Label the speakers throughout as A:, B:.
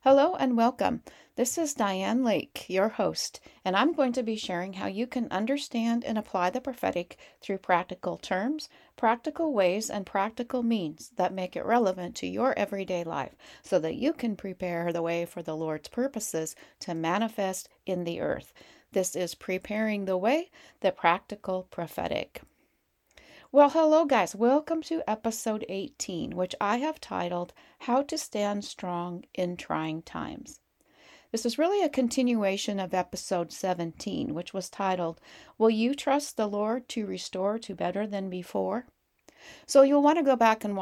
A: Hello and welcome. This is Diane Lake, your host, and I'm going to be sharing how you can understand and apply the prophetic through practical terms, practical ways, and practical means that make it relevant to your everyday life so that you can prepare the way for the Lord's purposes to manifest in the earth. This is Preparing the Way, the Practical Prophetic. Well, hello, guys. Welcome to episode 18, which I have titled How to Stand Strong in Trying Times. This is really a continuation of episode 17, which was titled, Will You Trust the Lord to Restore to Better Than Before? So you'll want to go back and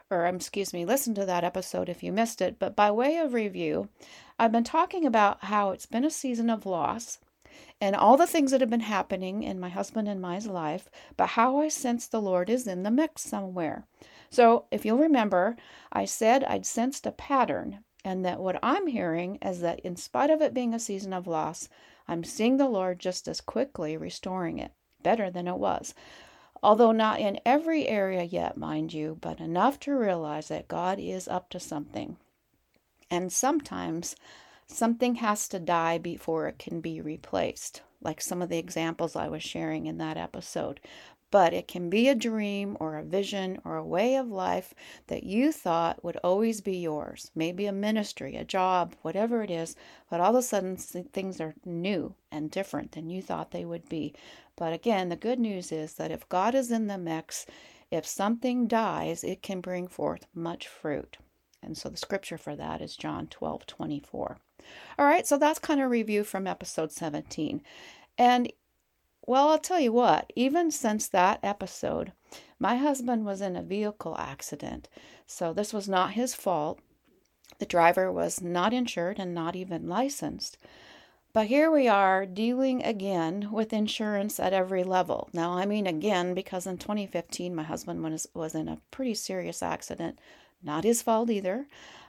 A: listen to that episode if you missed it. But by way of review, I've been talking about how it's been a season of loss and all the things that have been happening in my husband and my life, but how I sense the Lord is in the mix somewhere. So if you'll remember, I said I'd sensed a pattern, and that what I'm hearing is that in spite of it being a season of loss, I'm seeing the Lord just as quickly restoring it, better than it was. Although not in every area yet, mind you, but enough to realize that God is up to something. And sometimes something has to die before it can be replaced, like some of the examples I was sharing in that episode. But it can be a dream or a vision or a way of life that you thought would always be yours. Maybe a ministry, a job, whatever it is, but all of a sudden things are new and different than you thought they would be. But again, the good news is that if God is in the mix, if something dies, it can bring forth much fruit. And so the scripture for that is John 12:24. All right, so that's kind of review from episode 17. And, well, I'll tell you what, even since that episode, my husband was in a vehicle accident. So this was not his fault. The driver was not insured and not even licensed. But here we are dealing again with insurance at every level. Now, I mean again, because in 2015, my husband was in a pretty serious accident. Not his fault either.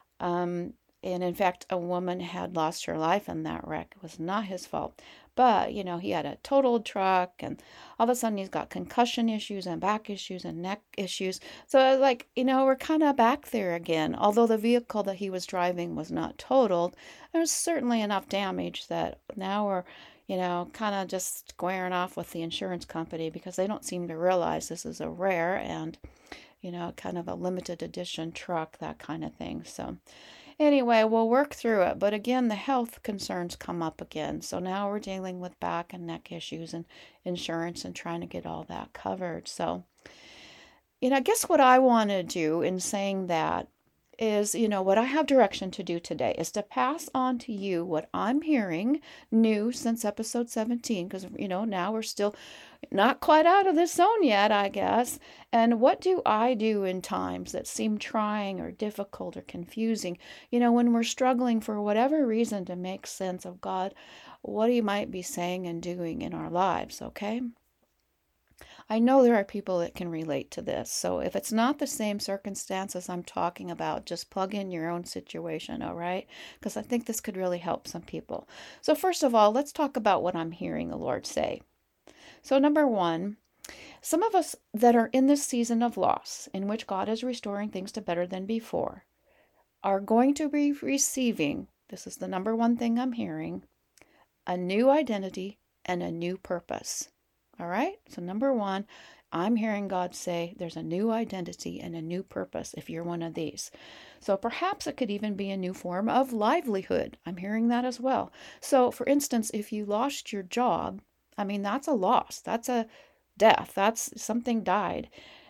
A: And in fact, a woman had lost her life in that wreck. It was not his fault. But, he had a totaled truck, and all of a sudden he's got concussion issues and back issues and neck issues. So, we're kind of back there again. Although the vehicle that he was driving was not totaled, there's certainly enough damage that now we're, kind of just squaring off with the insurance company because they don't seem to realize this is a rare and, kind of a limited edition truck, that kind of thing. So, anyway, we'll work through it. But again, the health concerns come up again. So now we're dealing with back and neck issues and insurance and trying to get all that covered. So, I guess what I want to do in saying that is, what I have direction to do today is to pass on to you what I'm hearing new since episode 17, because, now we're still not quite out of this zone yet, I guess. And what do I do in times that seem trying or difficult or confusing? When we're struggling for whatever reason to make sense of God, what He might be saying and doing in our lives, okay? I know there are people that can relate to this. So if it's not the same circumstances I'm talking about, just plug in your own situation, all right? Because I think this could really help some people. So first of all, let's talk about what I'm hearing the Lord say. So number one, some of us that are in this season of loss, in which God is restoring things to better than before, are going to be receiving, this is the number one thing I'm hearing, a new identity and a new purpose. All right? So number one, I'm hearing God say there's a new identity and a new purpose if you're one of these. So perhaps it could even be a new form of livelihood. I'm hearing that as well. So for instance, if you lost your job, that's a loss. That's a death. That's something died.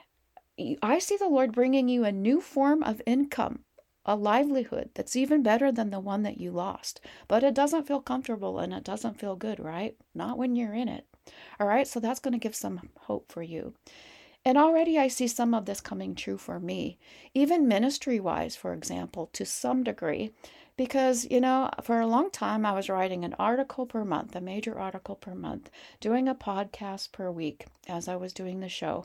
A: I see the Lord bringing you a new form of income, a livelihood that's even better than the one that you lost. But it doesn't feel comfortable and it doesn't feel good, right? Not when you're in it. All right, so that's going to give some hope for you. And already I see some of this coming true for me, even ministry-wise, for example, to some degree, because, for a long time I was writing an article per month, a major article per month, doing a podcast per week as I was doing the show.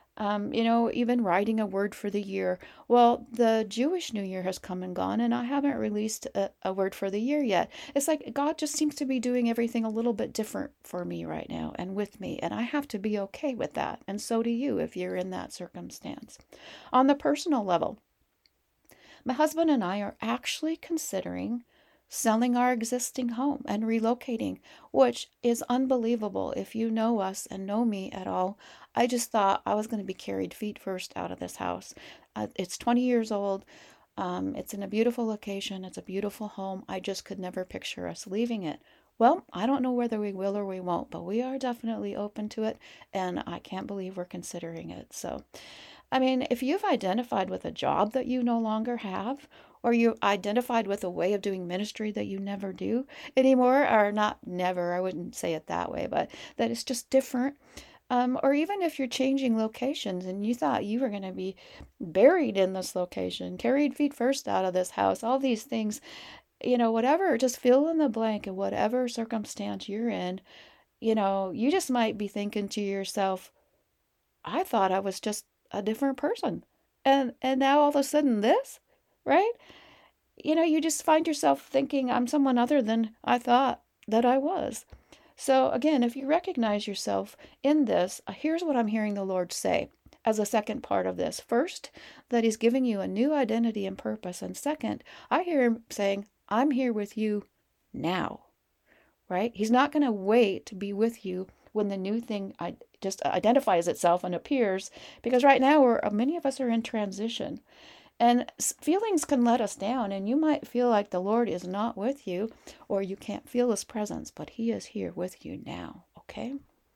A: Even writing a word for the year. Well, the Jewish New Year has come and gone, and I haven't released a word for the year yet. It's like God just seems to be doing everything a little bit different for me right now and with me, and I have to be okay with that. And so do you if you're in that circumstance. On the personal level, My husband and I are actually considering selling our existing home and relocating, which is unbelievable. If you know us and know me at all, I just thought I was going to be carried feet first out of this house. It's 20 years old. It's in a beautiful location. It's a beautiful home. I just could never picture us leaving it. Well, I don't know whether we will or we won't, but we are definitely open to it, and I can't believe we're considering it. So, I mean, if you've identified with a job that you no longer have, or you identified with a way of doing ministry that you never do anymore, or not never, I wouldn't say it that way, but that it's just different. Or even if you're changing locations and you thought you were going to be buried in this location, carried feet first out of this house, all these things, whatever, just fill in the blank in whatever circumstance you're in, you just might be thinking to yourself, I thought I was just a different person. And now all of a sudden this, right? You just find yourself thinking I'm someone other than I thought that I was. So again, if you recognize yourself in this, here's what I'm hearing the Lord say as a second part of this. First, that he's giving you a new identity and purpose. And second, I hear him saying, I'm here with you now, right? He's not going to wait to be with you when the new thing just identifies itself and appears, because right now many of us are in transition. And feelings can let us down, and you might feel like the Lord is not with you, or you can't feel his presence, but he is here with you now, okay?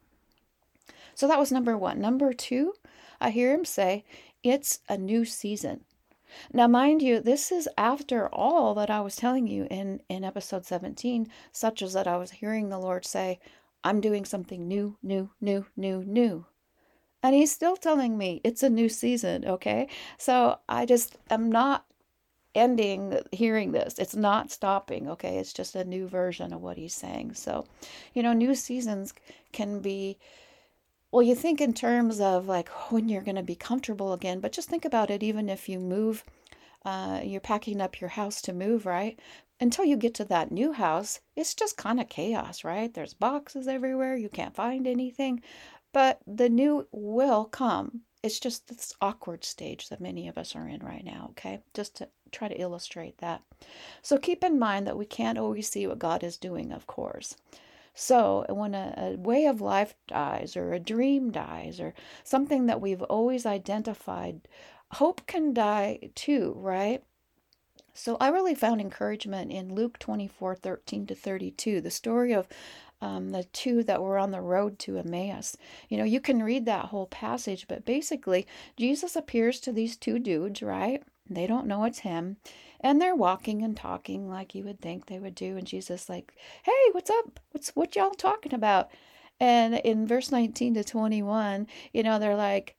A: So that was number one. Number two, I hear him say, it's a new season. Now, mind you, this is after all that I was telling you in episode 17, such as that I was hearing the Lord say, I'm doing something new, new, new, new, new. And he's still telling me it's a new season, okay? So I'm not ending hearing this. It's not stopping, okay? It's just a new version of what he's saying. So, new seasons can be, well, you think in terms of like when you're going to be comfortable again, but just think about it, even if you move, you're packing up your house to move, right? Until you get to that new house, it's just kind of chaos, right? There's boxes everywhere. You can't find anything. But the new will come. It's just this awkward stage that many of us are in right now, okay? Just to try to illustrate that. So keep in mind that we can't always see what God is doing, of course. So when a way of life dies, or a dream dies, or something that we've always identified, hope can die too, right? So I really found encouragement in Luke 24:13-32, the story of the two that were on the road to Emmaus. You can read that whole passage, but basically, Jesus appears to these two dudes, right? They don't know it's him. And they're walking and talking like you would think they would do. And Jesus like, hey, what's up? What y'all talking about? And in verse 19-21, they're like,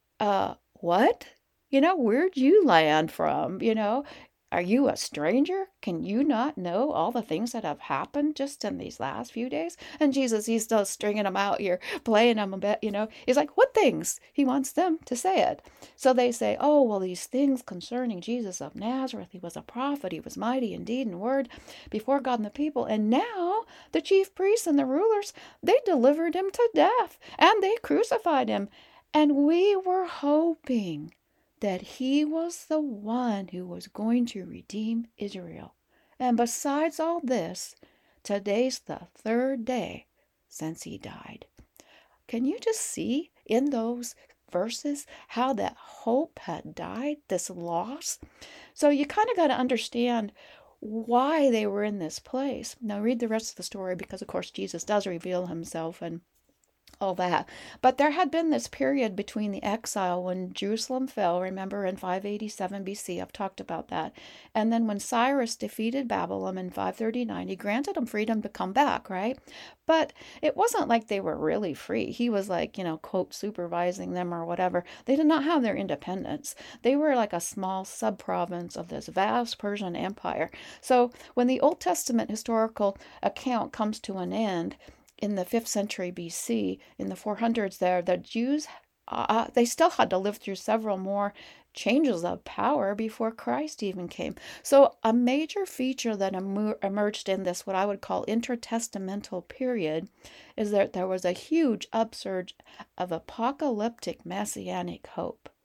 A: what? Where'd you land from? Are you a stranger? Can you not know all the things that have happened just in these last few days? And Jesus, he's still stringing them out here, playing them a bit, He's like, what things? He wants them to say it. So they say, oh, well, these things concerning Jesus of Nazareth. He was a prophet. He was mighty in deed and word before God and the people. And now the chief priests and the rulers, they delivered him to death and they crucified him. And we were hoping that he was the one who was going to redeem Israel. And besides all this, today's the third day since he died. Can you just see in those verses how that hope had died, this loss? So you kind of got to understand why they were in this place. Now read the rest of the story, because of course Jesus does reveal himself and all that. But there had been this period between the exile when Jerusalem fell, remember, in 587 BC. I've talked about that. And then when Cyrus defeated Babylon in 539, he granted them freedom to come back, right? But it wasn't like they were really free. He was like, quote, supervising them or whatever. They did not have their independence. They were like a small sub-province of this vast Persian Empire. So when the Old Testament historical account comes to an end, in the 5th century BC, in the 400s there, the Jews, they still had to live through several more changes of power before Christ even came. So a major feature that emerged in this, what I would call intertestamental period, is that there was a huge upsurge of apocalyptic messianic hope.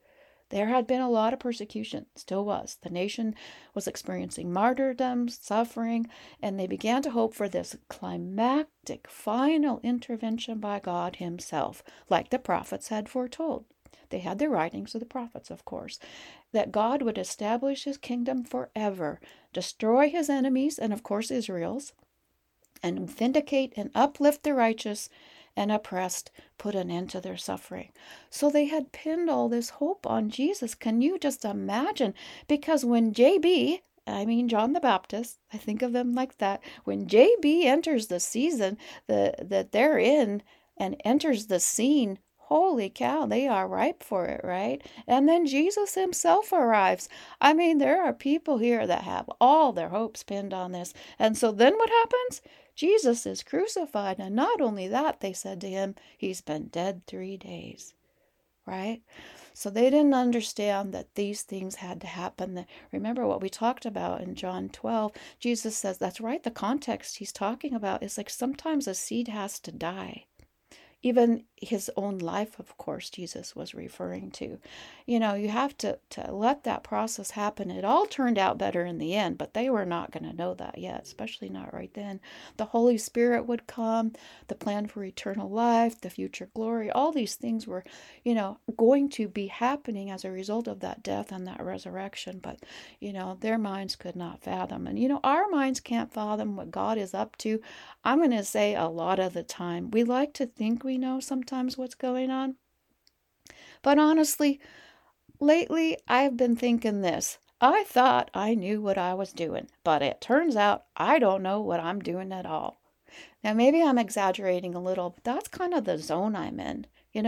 A: There had been a lot of persecution, still was. The nation was experiencing martyrdom, suffering, and they began to hope for this climactic final intervention by God Himself, like the prophets had foretold. They had the writings of the prophets, of course, that God would establish His kingdom forever, destroy His enemies, and of course Israel's, and vindicate and uplift the righteous and oppressed, put an end to their suffering. So they had pinned all this hope on Jesus. Can you just imagine? Because when John the Baptist, I think of him like that, when JB enters the season that they're in and enters the scene, holy cow, they are ripe for it, right? And then Jesus Himself arrives. There are people here that have all their hopes pinned on this. And so then what happens? Jesus is crucified. And not only that, they said to Him, He's been dead 3 days, right? So they didn't understand that these things had to happen. Remember what we talked about in John 12. Jesus says, that's right, the context He's talking about is like sometimes a seed has to die. Even His own life, of course, Jesus was referring to. You have to let that process happen. It all turned out better in the end, but they were not going to know that yet, especially not right then. The Holy Spirit would come, the plan for eternal life, the future glory, all these things were, going to be happening as a result of that death and that resurrection. But, their minds could not fathom. And, our minds can't fathom what God is up to. I'm going to say a lot of the time. We like to think we know sometimes what's going on. But honestly, lately I've been thinking this. I thought I knew what I was doing, but it turns out I don't know what I'm doing at all. Now, maybe I'm exaggerating a little, but that's kind of the zone I'm in,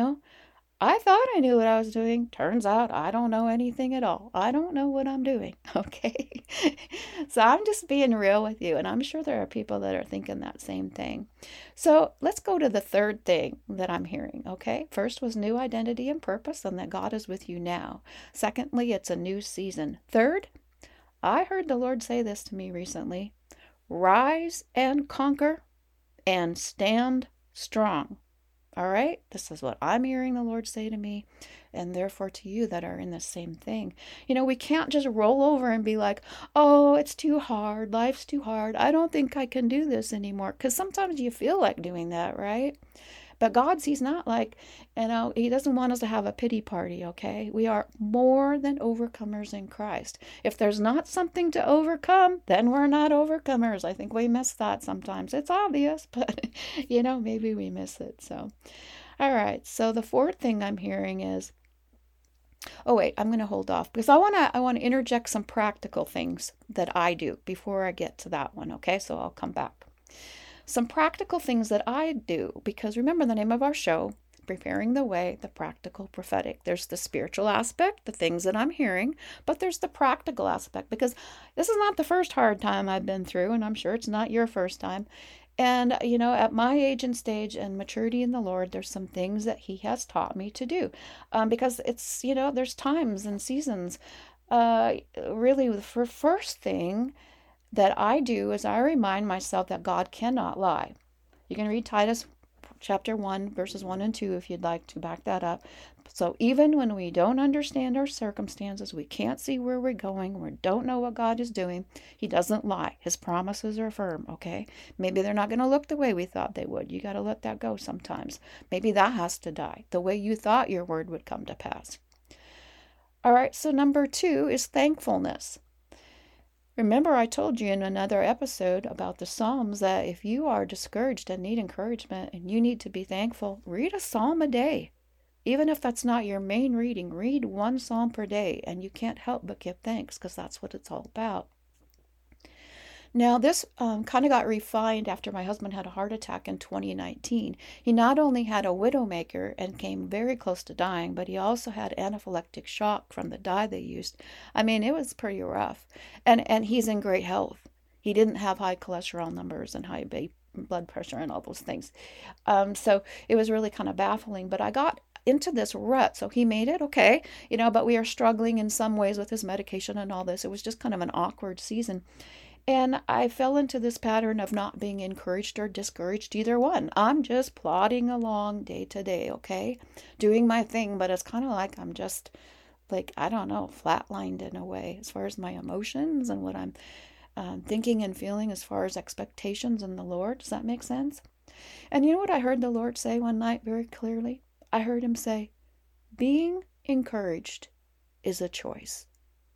A: I thought I knew what I was doing. Turns out I don't know anything at all. I don't know what I'm doing, okay? So I'm just being real with you, and I'm sure there are people that are thinking that same thing. So let's go to the third thing that I'm hearing, okay? First was new identity and purpose, and that God is with you now. Secondly, it's a new season. Third, I heard the Lord say this to me recently: rise and conquer and stand strong. All right, this is what I'm hearing the Lord say to me, and therefore to you that are in the same thing. We can't just roll over and be like, oh, it's too hard, life's too hard, I don't think I can do this anymore, because sometimes you feel like doing that, right? But He's not like, He doesn't want us to have a pity party, okay? We are more than overcomers in Christ. If there's not something to overcome, then we're not overcomers. I think we miss that sometimes. It's obvious, but, maybe we miss it. So, all right. So the fourth thing I'm hearing is, oh, wait, I'm going to hold off because I want to interject some practical things that I do before I get to that one, okay? So I'll come back. Some practical things that I do, because remember the name of our show, Preparing the Way, the Practical Prophetic. There's the spiritual aspect, the things that I'm hearing, but there's the practical aspect, because this is not the first hard time I've been through, and I'm sure it's not your first time. And, at my age and stage and maturity in the Lord, there's some things that He has taught me to do, because it's, there's times and seasons. Really, the first thing that I do is I remind myself that God cannot lie. You can read Titus chapter 1, verses 1 and 2 if you'd like to back that up. So even when we don't understand our circumstances, we can't see where we're going, we don't know what God is doing, He doesn't lie. His promises are firm, okay? Maybe they're not going to look the way we thought they would. You got to let that go sometimes. Maybe that has to die, the way you thought your word would come to pass. All right, so number 2 is thankfulness. Remember, I told you in another episode about the Psalms that if you are discouraged and need encouragement and you need to be thankful, read a psalm a day. Even if that's not your main reading, read one psalm per day, and you can't help but give thanks, because that's what it's all about. Now, this kind of got refined after my husband had a heart attack in 2019. He not only had a widowmaker and came very close to dying, but he also had anaphylactic shock from the dye they used. It was pretty rough. And he's in great health. He didn't have high cholesterol numbers and high blood pressure and all those things. So it was really kind of baffling. But I got into this rut. So he made it okay, but we are struggling in some ways with his medication and all this. It was just kind of an awkward season. And I fell into this pattern of not being encouraged or discouraged, either one. I'm just plodding along day to day, okay? Doing my thing, but it's kind of like I'm just like, I don't know, flatlined in a way as far as my emotions and what I'm thinking and feeling as far as expectations in the Lord. Does that make sense? And you know what I heard the Lord say one night very clearly? I heard him say, being encouraged is a choice.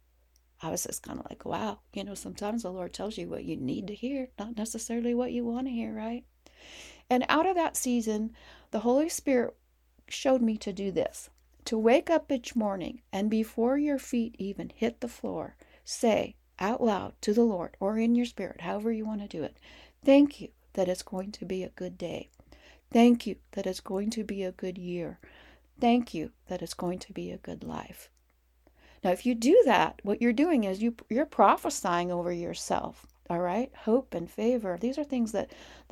A: I was just kind of like, wow, sometimes the Lord tells you what you need to hear, not necessarily what you want to hear, right? And out of that season, the Holy Spirit showed me to do this, to wake up each morning and before your feet even hit the floor, say out loud to the Lord or in your spirit, however you want to do it, thank you that it's going to be a good day. Thank you that it's going to be a good year. Thank you that it's going to be a good life. Now, if you do that, what you're doing is you're prophesying over yourself. All right, hope and favor. These are things that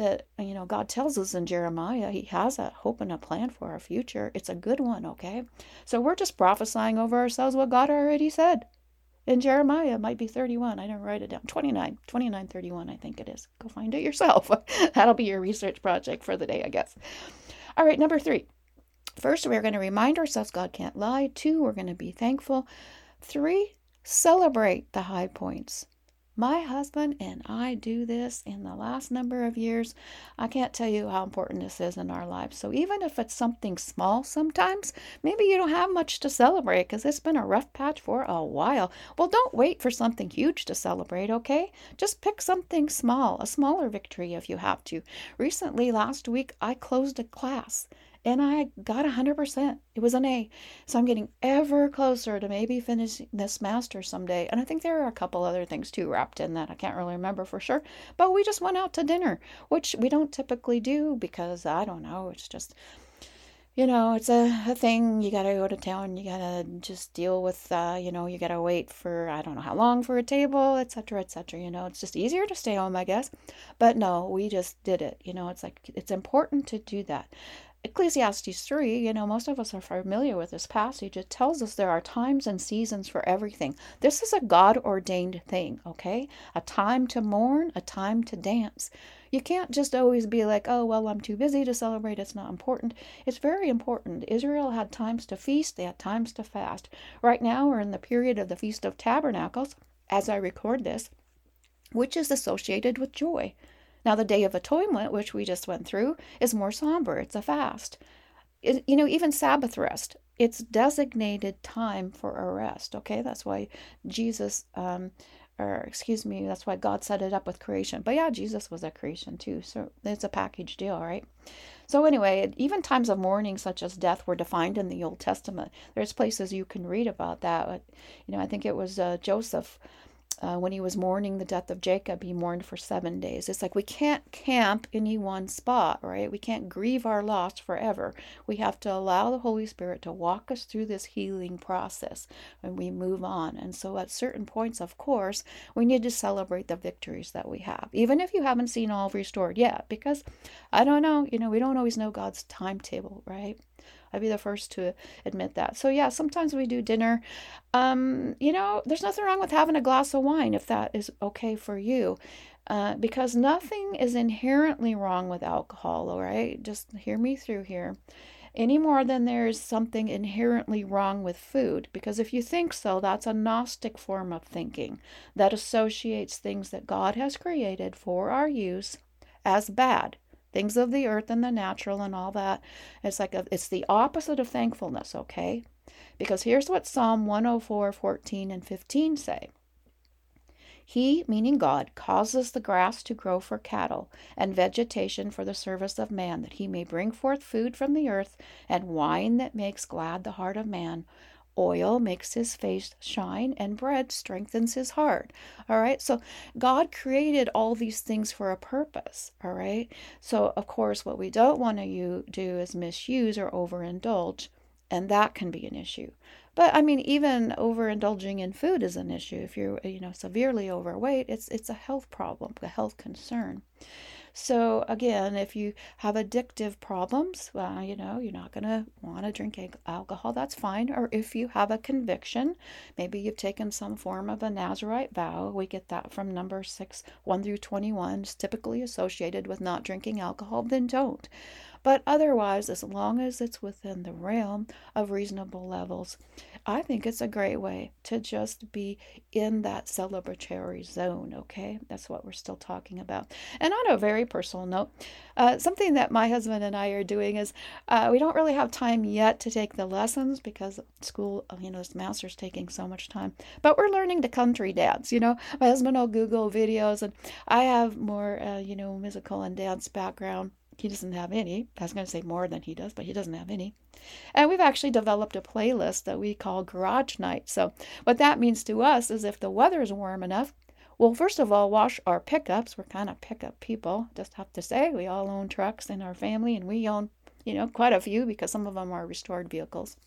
A: God tells us in Jeremiah. He has a hope and a plan for our future. It's a good one, okay? So we're just prophesying over ourselves what God already said. In Jeremiah, it might be 31. I didn't write it down. 29, 31, I think it is. Go find it yourself. That'll be your research project for the day, I guess. All right, number 3. First, we're going to remind ourselves God can't lie. 2, we're going to be thankful. 3, celebrate the high points. My husband and I do this in the last number of years. I can't tell you how important this is in our lives. So even if it's something small sometimes, maybe you don't have much to celebrate because it's been a rough patch for a while. Well, don't wait for something huge to celebrate, okay? Just pick something small, a smaller victory if you have to. Recently, last week, I closed a class. And I got 100%. It was an A. So I'm getting ever closer to maybe finishing this master someday. And I think there are a couple other things too wrapped in that. I can't really remember for sure. But we just went out to dinner, which we don't typically do because, I don't know, it's just, it's a thing. You got to go to town. You got to just deal with, you got to wait for, I don't know how long for a table, et cetera, et cetera. It's just easier to stay home, I guess. But no, we just did it. It's like, it's important to do that. Ecclesiastes 3, most of us are familiar with this passage. It tells us there are times and seasons for everything. This is a God-ordained thing, okay? A time to mourn, a time to dance. You can't just always be like, oh, well, I'm too busy to celebrate. It's not important. It's very important. Israel had times to feast. They had times to fast. Right now, we're in the period of the Feast of Tabernacles, as I record this, which is associated with joy. Now, the Day of Atonement, which we just went through, is more somber. It's a fast. Even Sabbath rest, it's designated time for a rest, okay? That's why that's why God set it up with creation. But yeah, Jesus was a creation too, so it's a package deal, right? So anyway, even times of mourning such as death were defined in the Old Testament. There's places you can read about that. I think it was Joseph. When he was mourning the death of Jacob, he mourned for 7 days. It's like we can't camp in any one spot, right? We can't grieve our loss forever. We have to allow the Holy Spirit to walk us through this healing process when we move on. And so at certain points, of course, we need to celebrate the victories that we have, even if you haven't seen all restored yet, because I don't know, we don't always know God's timetable, right? I'd be the first to admit that. So yeah, sometimes we do dinner. There's nothing wrong with having a glass of wine if that is okay for you. Because nothing is inherently wrong with alcohol, all right? Just hear me through here. Any more than there's something inherently wrong with food. Because if you think so, that's a Gnostic form of thinking that associates things that God has created for our use as bad. Things of the earth and the natural and all that. It's it's the opposite of thankfulness, okay? Because here's what Psalm 104:14 and 15 say. He, meaning God, causes the grass to grow for cattle and vegetation for the service of man, that he may bring forth food from the earth and wine that makes glad the heart of man. Oil makes his face shine, and bread strengthens his heart. All right. So God created all these things for a purpose. All right. So, of course, what we don't want to do is misuse or overindulge. And that can be an issue. But I mean, even overindulging in food is an issue. If you're, severely overweight, it's a health problem, a health concern. So again, if you have addictive problems, well, you're not going to want to drink alcohol. That's fine. Or if you have a conviction, maybe you've taken some form of a Nazirite vow. We get that from Numbers 6, 1 through 21. It's typically associated with not drinking alcohol, then don't. But otherwise, as long as it's within the realm of reasonable levels, I think it's a great way to just be in that celebratory zone, okay? That's what we're still talking about. And on a very personal note, something that my husband and I are doing is we don't really have time yet to take the lessons because school, this master's taking so much time. But we're learning to country dance, My husband will Google videos, and I have more, musical and dance background. He doesn't have any. I was going to say more than he does, but he doesn't have any. And we've actually developed a playlist that we call Garage Night. So what that means to us is if the weather is warm enough, we'll first of all wash our pickups. We're kind of pickup people, just have to say. We all own trucks in our family, and we own, quite a few because some of them are restored vehicles.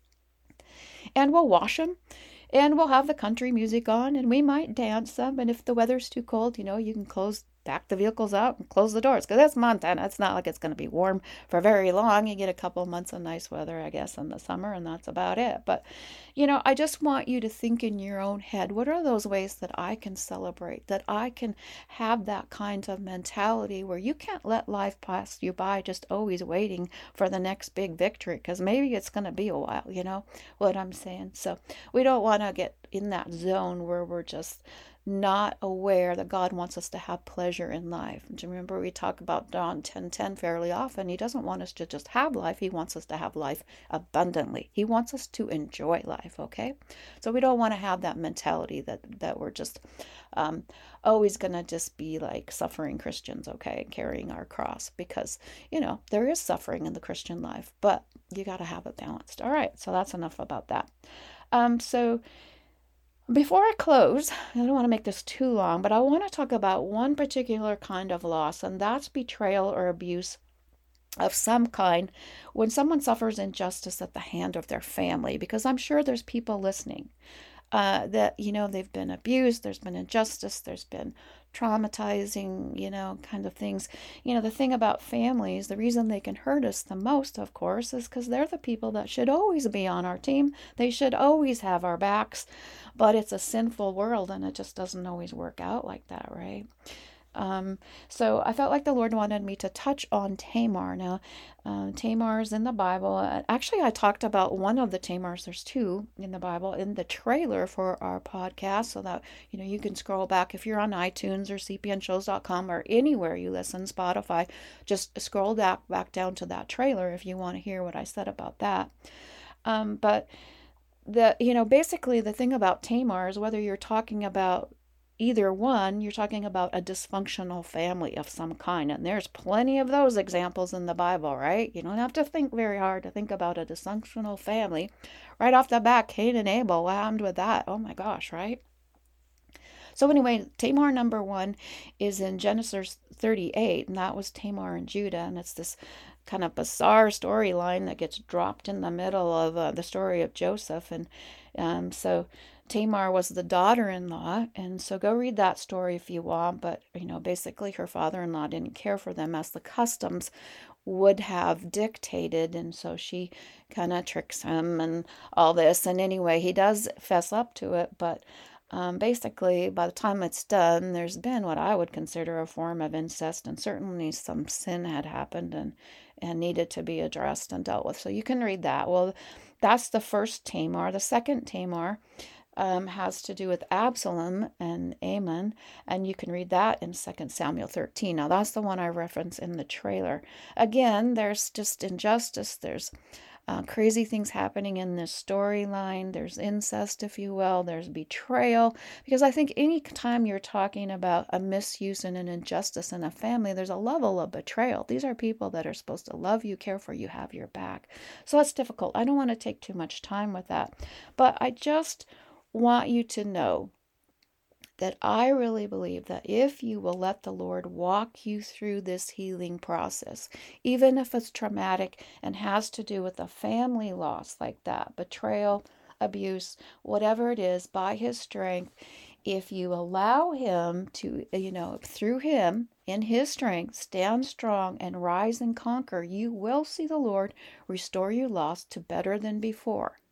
A: And we'll wash them, and we'll have the country music on, and we might dance some. And if the weather's too cold, you can back the vehicles out and close the doors, because it's Montana. It's not like it's going to be warm for very long. You get a couple months of nice weather, I guess, in the summer, and that's about it. But, I just want you to think in your own head, what are those ways that I can celebrate, that I can have that kind of mentality where you can't let life pass you by just always waiting for the next big victory, because maybe it's going to be a while, what I'm saying. So we don't want to get in that zone where we're just not aware that God wants us to have pleasure in life. And remember, we talk about John 10:10 fairly often. He doesn't want us to just have life. He wants us to have life abundantly. He wants us to enjoy life, okay? So we don't want to have that mentality that we're just always going to just be like suffering Christians, okay, carrying our cross, because, there is suffering in the Christian life, but you got to have it balanced. All right, so that's enough about that. So before I close, I don't want to make this too long, but I want to talk about one particular kind of loss, and that's betrayal or abuse of some kind when someone suffers injustice at the hand of their family, because I'm sure there's people listening that, they've been abused, there's been injustice, there's been traumatizing, kind of things. The thing about families, the reason they can hurt us the most, of course, is because they're the people that should always be on our team. They should always have our backs, but it's a sinful world, and it just doesn't always work out like that, right? So I felt like the Lord wanted me to touch on Tamar. Now, Tamar is in the Bible. Actually, I talked about one of the Tamars. There's two in the Bible in the trailer for our podcast, so that you can scroll back if you're on iTunes or cpnshows.com or anywhere you listen, Spotify. Just scroll back down to that trailer if you want to hear what I said about that. But basically the thing about Tamar is whether you're talking about either one, you're talking about a dysfunctional family of some kind. And there's plenty of those examples in the Bible, right? You don't have to think very hard to think about a dysfunctional family. Right off the bat, Cain and Abel, what happened with that? Oh my gosh, right? So anyway, Tamar number 1 is in Genesis 38, and that was Tamar and Judah. And it's this kind of bizarre storyline that gets dropped in the middle of the story of Joseph. And so Tamar was the daughter-in-law, and so go read that story if you want, but, basically her father-in-law didn't care for them as the customs would have dictated, and so she kind of tricks him and all this, and anyway, he does fess up to it, but basically, by the time it's done, there's been what I would consider a form of incest, and certainly some sin had happened and needed to be addressed and dealt with, so you can read that. Well, that's the first Tamar. The second Tamar has to do with Absalom and Ammon, and you can read that in 2 Samuel 13. Now, that's the one I reference in the trailer. Again, there's just injustice. There's crazy things happening in this storyline. There's incest, if you will. There's betrayal. Because I think any time you're talking about a misuse and an injustice in a family, there's a level of betrayal. These are people that are supposed to love you, care for you, have your back. So it's difficult. I don't want to take too much time with that. But I just want you to know that I really believe that if you will let the Lord walk you through this healing process, even if it's traumatic and has to do with a family loss like that, betrayal, abuse, whatever it is, by His strength, if you allow Him to, through Him, in His strength, stand strong and rise and conquer, you will see the Lord restore your loss to better than before.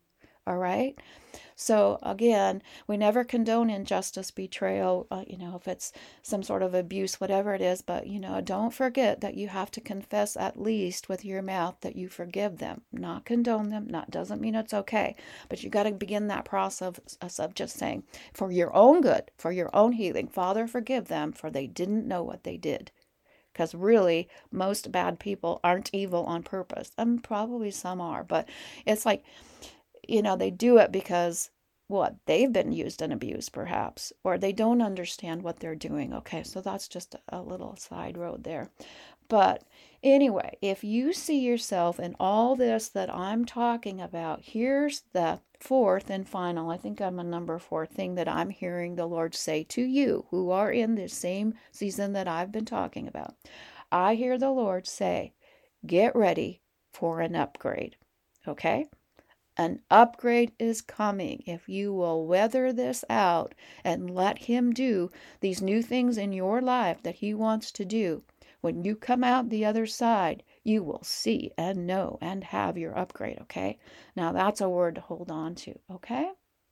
A: All right. So again, we never condone injustice, betrayal, if it's some sort of abuse, whatever it is. But, don't forget that you have to confess at least with your mouth that you forgive them, not condone them. Not doesn't mean it's okay, but you got to begin that process of just saying, for your own good, for your own healing, Father, forgive them, for they didn't know what they did. Because really, most bad people aren't evil on purpose. And probably some are, but it's like, they do it because what they've been used and abused perhaps, or they don't understand what they're doing. Okay, so that's just a little side road there. But anyway, if you see yourself in all this that I'm talking about, here's the fourth and final, I think I'm a number 4 thing that I'm hearing the Lord say to you who are in this same season that I've been talking about. I hear the Lord say, get ready for an upgrade. Okay? An upgrade is coming if you will weather this out and let Him do these new things in your life that He wants to do. When you come out the other side, you will see and know and have your upgrade, okay? Now that's a word to hold on to, okay?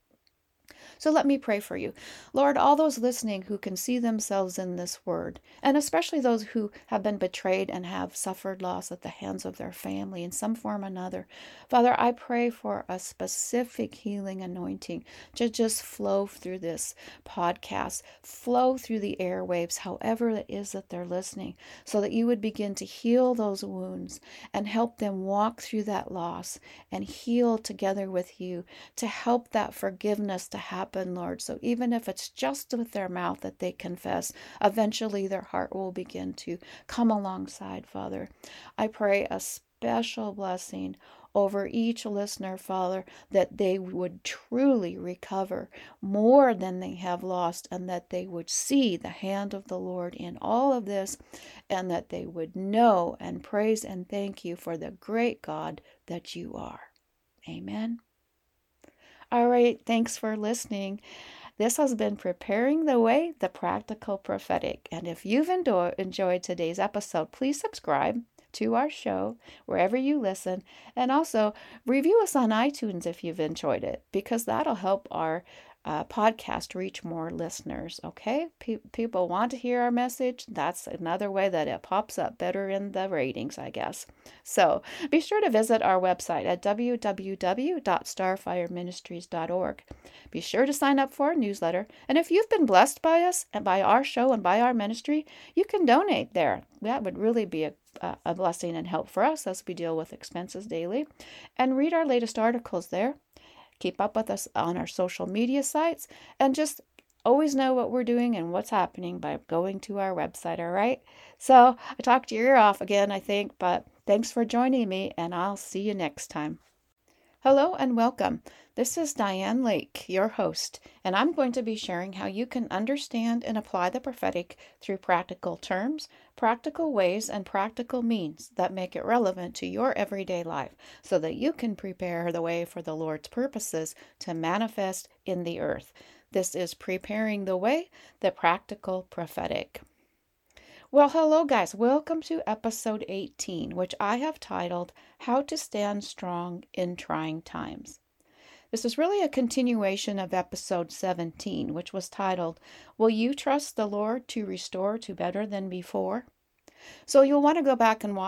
A: So let me pray for you. Lord, all those listening who can see themselves in this word, and especially those who have been betrayed and have suffered loss at the hands of their family in some form or another. Father, I pray for a specific healing anointing to just flow through this podcast, flow through the airwaves, however it is that they're listening, so that you would begin to heal those wounds and help them walk through that loss and heal together with you to help that forgiveness to happen, Lord. So even if it's just with their mouth that they confess, eventually their heart will begin to come alongside, Father. I pray a special blessing over each listener, Father, that they would truly recover more than they have lost, and that they would see the hand of the Lord in all of this, and that they would know and praise and thank you for the great God that you are. Amen. All right, thanks for listening. This has been Preparing the Way, the Practical Prophetic. And if you've enjoyed today's episode, please subscribe to our show wherever you listen. And also review us on iTunes if you've enjoyed it, because that'll help our podcast reach more listeners. Okay, people want to hear our message. That's another way that it pops up better in the ratings, I guess. So be sure to visit our website at www.starfireministries.org. Be sure to sign up for our newsletter, and if you've been blessed by us and by our show and by our ministry, you can donate there. That would really be a blessing and help for us as we deal with expenses daily. And read our latest articles there. Keep up with us on our social media sites, and just always know what we're doing and what's happening by going to our website, all right? So I talked your ear off again, I think, but thanks for joining me, and I'll see you next time. Hello and welcome. This is Diane Lake, your host, and I'm going to be sharing how you can understand and apply the prophetic through practical terms, practical ways, and practical means that make it relevant to your everyday life so that you can prepare the way for the Lord's purposes to manifest in the earth. This is Preparing the Way, the Practical Prophetic. Well, hello guys. Welcome to episode 18, which I have titled How to Stand Strong in Trying Times. This is really a continuation of episode 17, which was titled, Will You Trust the Lord to Restore to Better Than Before? So you'll want to go back and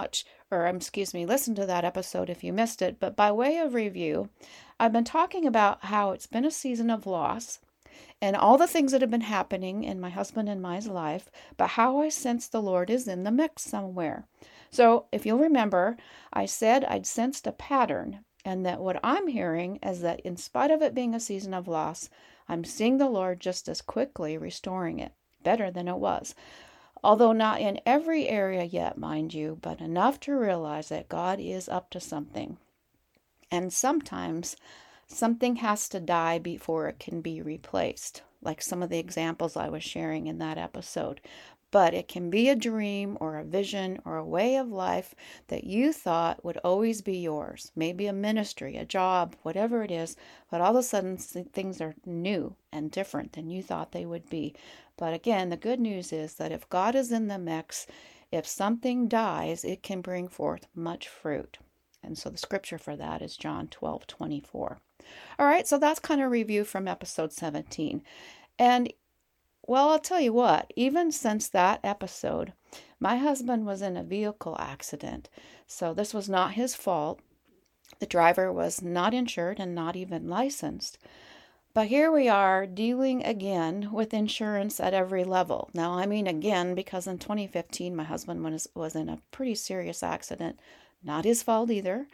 A: listen to that episode if you missed it. But by way of review, I've been talking about how it's been a season of loss and all the things that have been happening in my husband and my life, but how I sense the Lord is in the mix somewhere. So if you'll remember, I said I'd sensed a pattern, and that what I'm hearing is that in spite of it being a season of loss, I'm seeing the Lord just as quickly restoring it, better than it was. Although not in every area yet, mind you, but enough to realize that God is up to something. And sometimes something has to die before it can be replaced, like some of the examples I was sharing in that episode. But it can be a dream or a vision or a way of life that you thought would always be yours. Maybe a ministry, a job, whatever it is. But all of a sudden things are new and different than you thought they would be. But again, the good news is that if God is in the mix, if something dies, it can bring forth much fruit. And so the scripture for that is John 12:24. All right, so that's kind of review from episode 17. And well, I'll tell you what, even since that episode, my husband was in a vehicle accident. So this was not his fault. The driver was not insured and not even licensed. But here we are dealing again with insurance at every level. Now, I mean again, because in 2015, my husband was in a pretty serious accident. Not his fault either.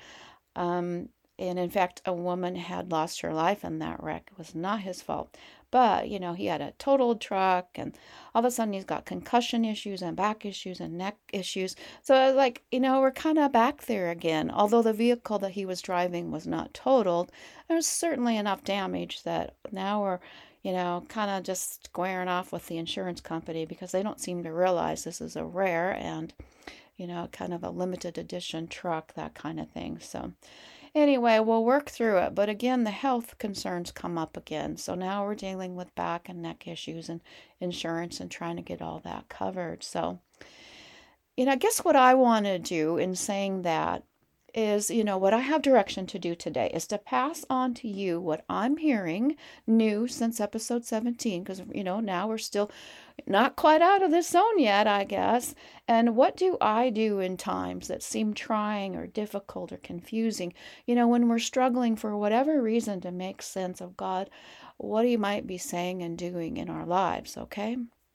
A: And in fact, a woman had lost her life in that wreck. It was not his fault. But, he had a totaled truck, and all of a sudden he's got concussion issues and back issues and neck issues. So, we're kind of back there again. Although the vehicle that he was driving was not totaled, there's certainly enough damage that now we're, kind of just squaring off with the insurance company because they don't seem to realize this is a rare and, kind of a limited edition truck, that kind of thing. So, anyway, we'll work through it. But again, the health concerns come up again. So now we're dealing with back and neck issues and insurance and trying to get all that covered. So, I guess what I want to do in saying that is, what I have direction to do today is to pass on to you what I'm hearing new since episode 17, because, now we're still not quite out of this zone yet, I guess. And what do I do in times that seem trying or difficult or confusing? When we're struggling for whatever reason to make sense of God, what He might be saying and doing in our lives, okay?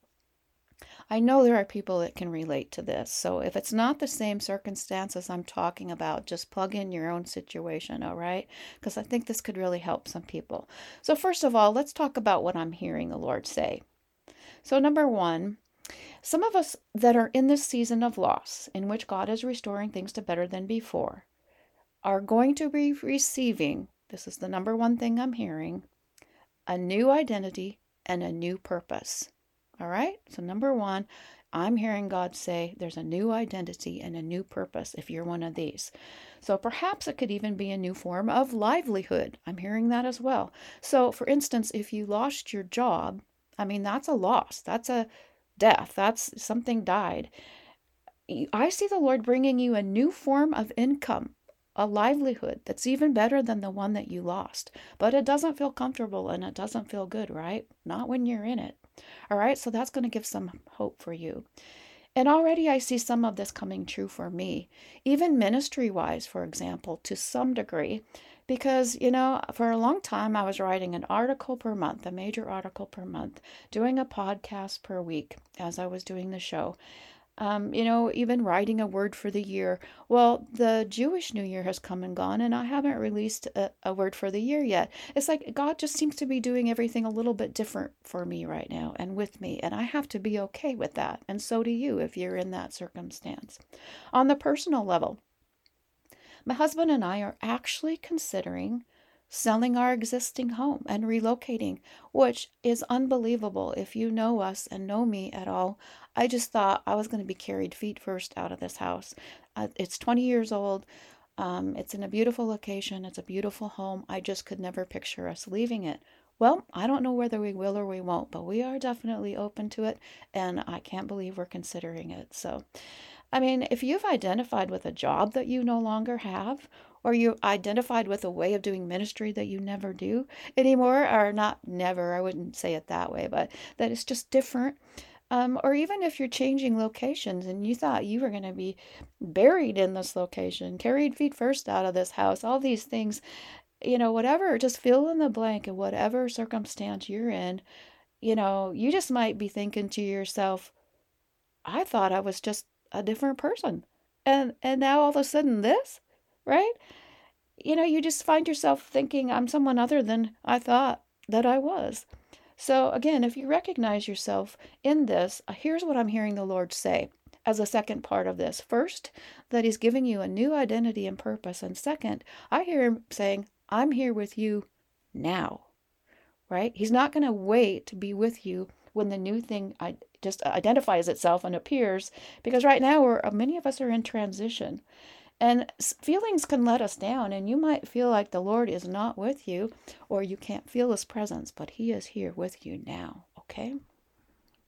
A: I know there are people that can relate to this. So if it's not the same circumstances I'm talking about, just plug in your own situation, all right? Because I think this could really help some people. So first of all, let's talk about what I'm hearing the Lord say. So number one, some of us that are in this season of loss, in which God is restoring things to better than before, are going to be receiving, this is the number one thing I'm hearing, a new identity and a new purpose. All right? So number one, I'm hearing God say there's a new identity and a new purpose if you're one of these. So perhaps it could even be a new form of livelihood. I'm hearing that as well. So for instance, if you lost your job, that's a loss. That's a death. That's something died. I see the Lord bringing you a new form of income, a livelihood that's even better than the one that you lost. But it doesn't feel comfortable and it doesn't feel good, right? Not when you're in it. All right, so that's going to give some hope for you. And already I see some of this coming true for me, even ministry-wise, for example, to some degree, because, for a long time I was writing an article per month, a major article per month, doing a podcast per week as I was doing the show. Even writing a word for the year. Well, the Jewish New Year has come and gone, and I haven't released a word for the year yet. It's like God just seems to be doing everything a little bit different for me right now and with me, and I have to be okay with that. And so do you if you're in that circumstance. On the personal level, my husband and I are actually considering selling our existing home and relocating, which is unbelievable. If you know us and know me at all, I just thought I was going to be carried feet first out of this house. It's 20 years old. It's in a beautiful location. It's a beautiful home. I just could never picture us leaving it. Well, I don't know whether we will or we won't, but we are definitely open to it, and I can't believe we're considering it. So, if you've identified with a job that you no longer have, or you identified with a way of doing ministry that you never do anymore, or not never, I wouldn't say it that way, but that it's just different. Or even if you're changing locations and you thought you were going to be buried in this location, carried feet first out of this house, all these things, whatever, just fill in the blank in whatever circumstance you're in, you just might be thinking to yourself, I thought I was just a different person. And now all of a sudden this, right? You just find yourself thinking I'm someone other than I thought that I was. So again, if you recognize yourself in this, here's what I'm hearing the Lord say as a second part of this. First, that He's giving you a new identity and purpose. And second, I hear Him saying, I'm here with you now, right? He's not going to wait to be with you when the new thing just identifies itself and appears, because right now many of us are in transition. And feelings can let us down, and you might feel like the Lord is not with you, or you can't feel His presence, but He is here with you now, okay?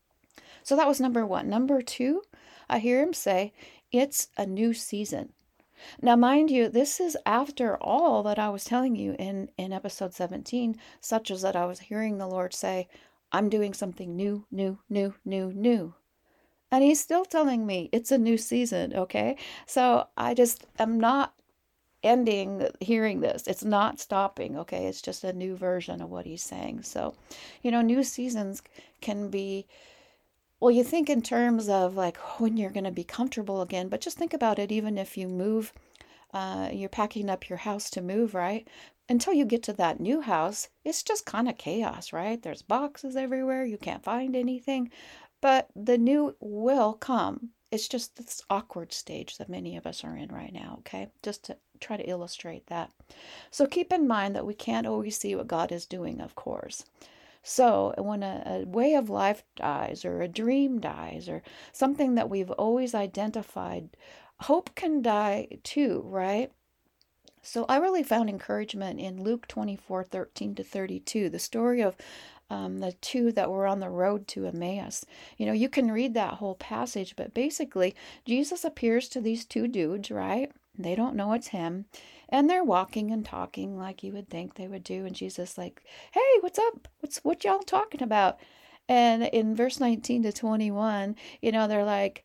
A: So that was number one. Number two, I hear Him say, it's a new season. Now, mind you, this is after all that I was telling you in episode 17, such as that I was hearing the Lord say, I'm doing something new, new, new, new, new. And he's still telling me it's a new season, okay? So I just am not ending hearing this. It's not stopping, okay? It's just a new version of what he's saying. So, new seasons can be, well, you think in terms of like when you're going to be comfortable again, but just think about it, even if you move, you're packing up your house to move, right? Until you get to that new house, it's just kind of chaos, right? There's boxes everywhere. You can't find anything. But the new will come. It's just this awkward stage that many of us are in right now, okay? Just to try to illustrate that. So keep in mind that we can't always see what God is doing, of course. So when a way of life dies, or a dream dies, or something that we've always identified, hope can die too, right? So I really found encouragement in Luke 24:13-32, the story of the two that were on the road to Emmaus. You can read that whole passage, but basically, Jesus appears to these two dudes, right? They don't know it's him. And they're walking and talking like you would think they would do. And Jesus like, hey, what's up? What y'all talking about? And in verse 19-21, they're like,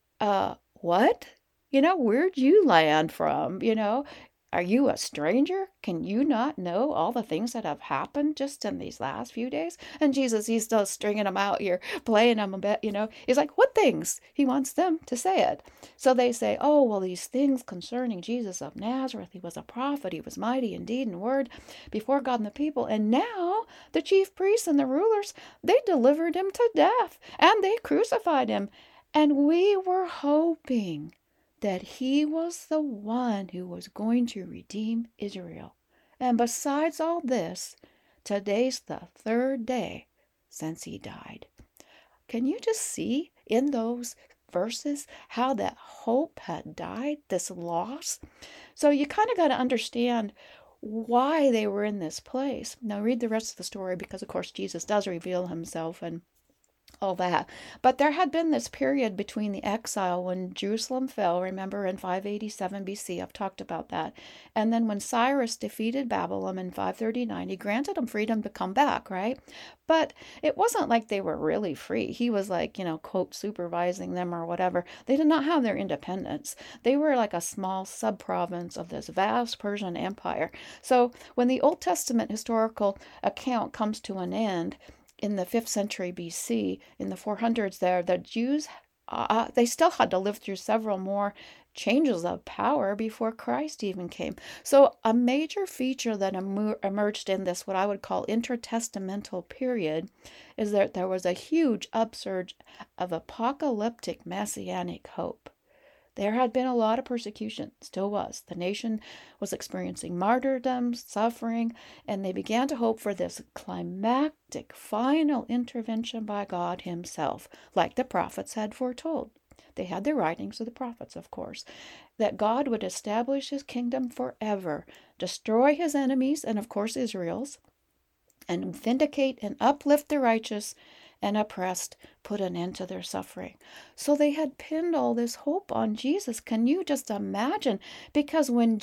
A: what? Where'd you land from? Are you a stranger? Can you not know all the things that have happened just in these last few days? And Jesus, he's still stringing them out here, playing them a bit, He's like, what things? He wants them to say it. So they say, oh, well, these things concerning Jesus of Nazareth. He was a prophet. He was mighty in deed and word before God and the people. And now the chief priests and the rulers, they delivered him to death and they crucified him. And we were hoping that he was the one who was going to redeem Israel. And besides all this, today's the third day since he died. Can you just see in those verses how that hope had died, this loss? So you kind of got to understand why they were in this place. Now read the rest of the story, because of course Jesus does reveal himself and all that. But there had been this period between the exile when Jerusalem fell, remember, in 587 BC. I've talked about that. And then when Cyrus defeated Babylon in 539, he granted them freedom to come back, right? But it wasn't like they were really free. He was like, quote, supervising them or whatever. They did not have their independence. They were like a small sub-province of this vast Persian empire. So when the Old Testament historical account comes to an end, in the 5th century BC, in the 400s there, the Jews, they still had to live through several more changes of power before Christ even came. So a major feature that emerged in this, what I would call intertestamental period, is that there was a huge upsurge of apocalyptic messianic hope. There had been a lot of persecution, still was. The nation was experiencing martyrdom, suffering, and they began to hope for this climactic final intervention by God himself, like the prophets had foretold. They had the writings of the prophets, of course, that God would establish his kingdom forever, destroy his enemies, and of course Israel's, and vindicate and uplift the righteous and oppressed, put an end to their suffering. So they had pinned all this hope on Jesus. Can you just imagine? Because when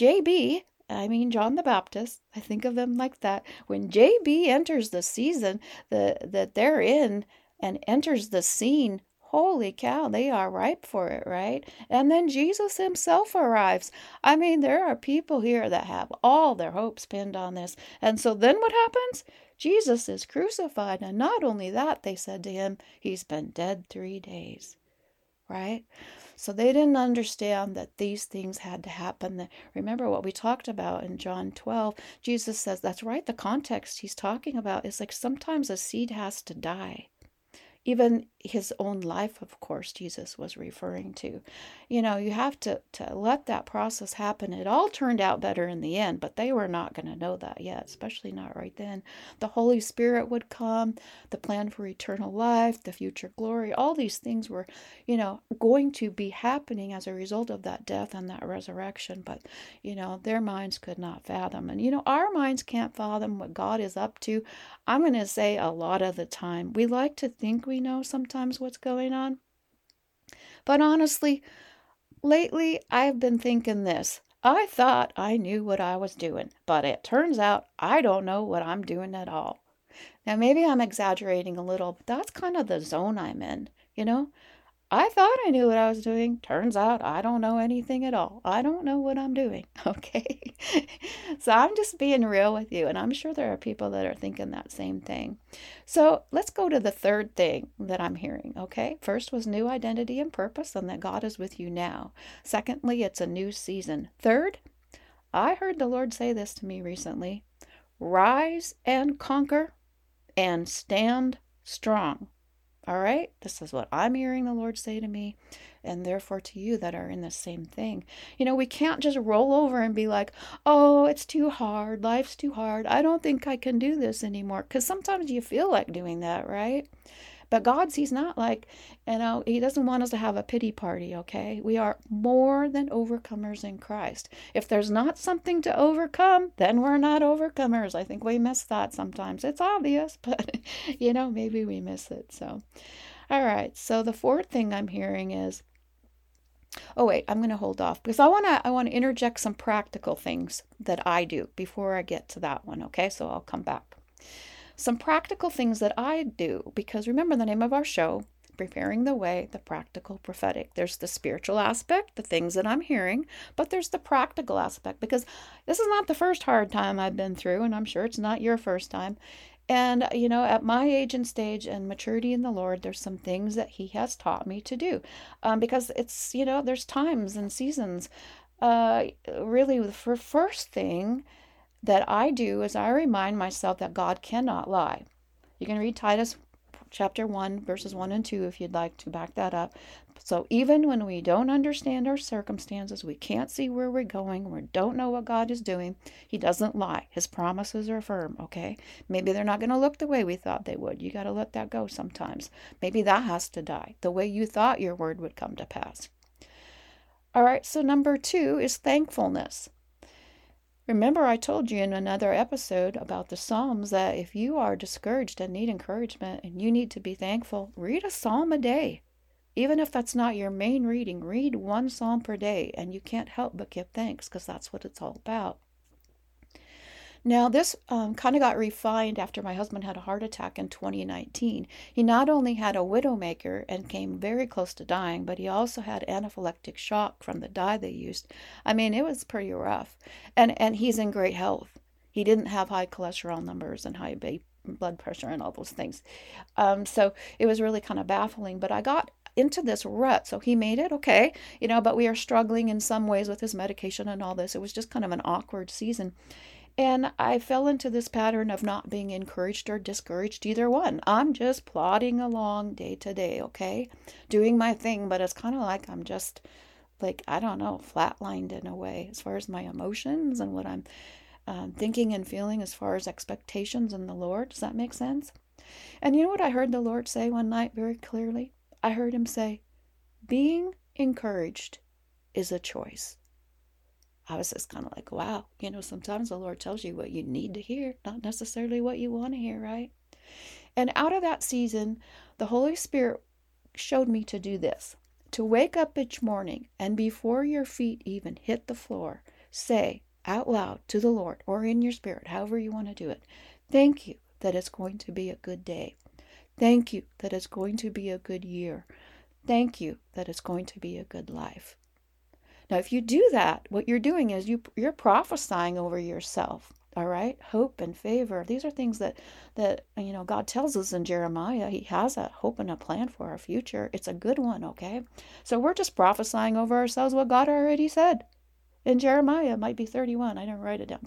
A: John the Baptist, I think of him like that, when JB enters the season that they're in and enters the scene, holy cow, they are ripe for it, right? And then Jesus himself arrives. There are people here that have all their hopes pinned on this. And so then what happens? Jesus is crucified. And not only that, they said to him, he's been dead 3 days, right? So they didn't understand that these things had to happen. Remember what we talked about in John 12. Jesus says, that's right, the context he's talking about is like sometimes a seed has to die. Even his own life, of course, Jesus was referring to. You have to let that process happen. It all turned out better in the end, but they were not going to know that yet, especially not right then. The Holy Spirit would come, the plan for eternal life, the future glory, all these things were, going to be happening as a result of that death and that resurrection. But, their minds could not fathom. And, our minds can't fathom what God is up to. I'm going to say a lot of the time. We like to think we know sometimes what's going on. But honestly, lately I've been thinking this. I thought I knew what I was doing, but it turns out I don't know what I'm doing at all. Now, maybe I'm exaggerating a little, but that's kind of the zone I'm in, you know? I thought I knew what I was doing. Turns out I don't know anything at all. I don't know what I'm doing. Okay. So I'm just being real with you. And I'm sure there are people that are thinking that same thing. So let's go to the third thing that I'm hearing. Okay. First was new identity and purpose, and that God is with you now. Secondly, it's a new season. Third, I heard the Lord say this to me recently: rise and conquer and stand strong. All right? This is what I'm hearing the Lord say to me, and therefore to you that are in the same thing. We can't just roll over and be like, oh, it's too hard. Life's too hard. I don't think I can do this anymore. Because sometimes you feel like doing that, right? But He's not like, He doesn't want us to have a pity party, okay? We are more than overcomers in Christ. If there's not something to overcome, then we're not overcomers. I think we miss that sometimes. It's obvious, but, maybe we miss it. So, all right. So the fourth thing I'm hearing is, oh wait, I'm going to hold off because I want to interject some practical things that I do before I get to that one, okay? So I'll come back. Some practical things that I do, because remember the name of our show, Preparing the Way, the Practical Prophetic. There's the spiritual aspect, the things that I'm hearing, but there's the practical aspect, because this is not the first hard time I've been through, and I'm sure it's not your first time. And, at my age and stage and maturity in the Lord, there's some things that He has taught me to do, because it's, there's times and seasons. Really, the first thing that I do is I remind myself that God cannot lie. You can read Titus chapter 1, verses 1 and 2 if you'd like to back that up. So even when we don't understand our circumstances, we can't see where we're going, we don't know what God is doing, He doesn't lie. His promises are firm, okay? Maybe they're not going to look the way we thought they would. You got to let that go sometimes. Maybe that has to die, the way you thought your word would come to pass. All right, so number 2 is thankfulness. Remember, I told you in another episode about the Psalms that if you are discouraged and need encouragement and you need to be thankful, read a psalm a day. Even if that's not your main reading, read one psalm per day, and you can't help but give thanks because that's what it's all about. Now, this kind of got refined after my husband had a heart attack in 2019. He not only had a widowmaker and came very close to dying, but he also had anaphylactic shock from the dye they used. I mean, it was pretty rough. And he's in great health. He didn't have high cholesterol numbers and high blood pressure and all those things. So it was really kind of baffling. But I got into this rut. So he made it okay, but we are struggling in some ways with his medication and all this. It was just kind of an awkward season. And I fell into this pattern of not being encouraged or discouraged, either one. I'm just plodding along day to day, okay? Doing my thing, but it's kind of like I'm just, like, I don't know, flatlined in a way as far as my emotions and what I'm thinking and feeling as far as expectations in the Lord. Does that make sense? And you know what I heard the Lord say one night very clearly? I heard Him say, being encouraged is a choice. I was just kind of like, wow, sometimes the Lord tells you what you need to hear, not necessarily what you want to hear, right? And out of that season, the Holy Spirit showed me to do this, to wake up each morning and before your feet even hit the floor, say out loud to the Lord or in your spirit, however you want to do it, thank you that it's going to be a good day. Thank you that it's going to be a good year. Thank you that it's going to be a good life. Now, if you do that, what you're doing is you're prophesying over yourself, all right? Hope and favor. These are things that God tells us in Jeremiah. He has a hope and a plan for our future. It's a good one, okay? So we're just prophesying over ourselves what God already said. In Jeremiah, it might be 31. I didn't write it down.